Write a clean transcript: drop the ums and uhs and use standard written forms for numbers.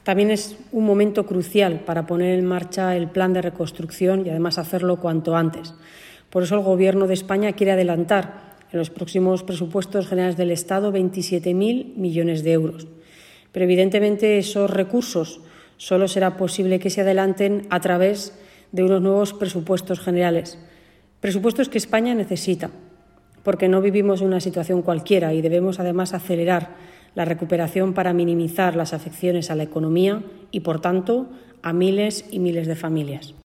También es un momento crucial para poner en marcha el plan de reconstrucción y además hacerlo cuanto antes. Por eso el Gobierno de España quiere adelantar en los próximos presupuestos generales del Estado 27.000 millones de euros. Pero evidentemente esos recursos solo será posible que se adelanten a través de unos nuevos presupuestos generales. Presupuestos que España necesita, porque no vivimos en una situación cualquiera y debemos además acelerar la recuperación para minimizar las afecciones a la economía y, por tanto, a miles y miles de familias.